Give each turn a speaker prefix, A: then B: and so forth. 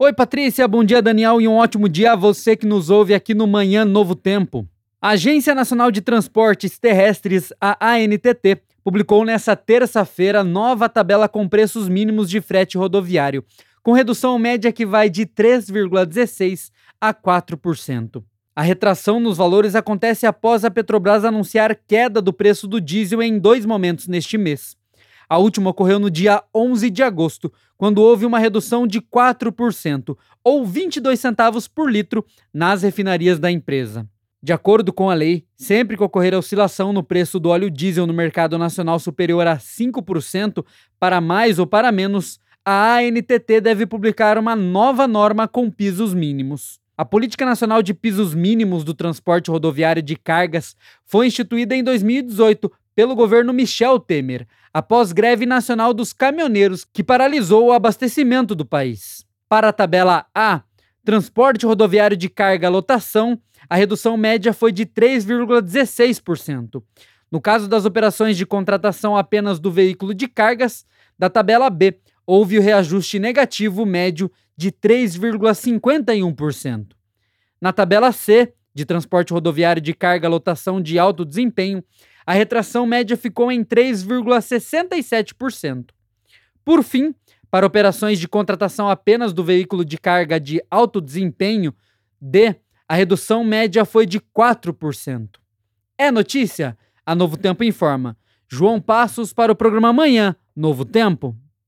A: Oi, Patrícia, bom dia, Daniel, e um ótimo dia a você que nos ouve aqui no Manhã Novo Tempo. A Agência Nacional de Transportes Terrestres, a ANTT, publicou nesta terça-feira nova tabela com preços mínimos de frete rodoviário, com redução média que vai de 3,16% a 4%. A retração nos valores acontece após a Petrobras anunciar queda do preço do diesel em 2 momentos neste mês. A última ocorreu no dia 11 de agosto, quando houve uma redução de 4%, ou 22 centavos por litro, nas refinarias da empresa. De acordo com a lei, sempre que ocorrer oscilação no preço do óleo diesel no mercado nacional superior a 5%, para mais ou para menos, a ANTT deve publicar uma nova norma com pisos mínimos. A Política Nacional de Pisos Mínimos do Transporte Rodoviário de Cargas foi instituída em 2018 pelo governo Michel Temer, após greve nacional dos caminhoneiros que paralisou o abastecimento do país. Para a tabela A, Transporte Rodoviário de Carga Lotação, a redução média foi de 3,16%. No caso das operações de contratação apenas do veículo de cargas, da tabela B, houve o reajuste negativo médio de 3,51%. Na tabela C, de Transporte Rodoviário de Carga Lotação de Alto Desempenho, a retração média ficou em 3,67%. Por fim, para operações de contratação apenas do veículo de carga de alto desempenho, D, a redução média foi de 4%. É notícia? A Novo Tempo informa. João Passos para o programa Manhã Novo Tempo.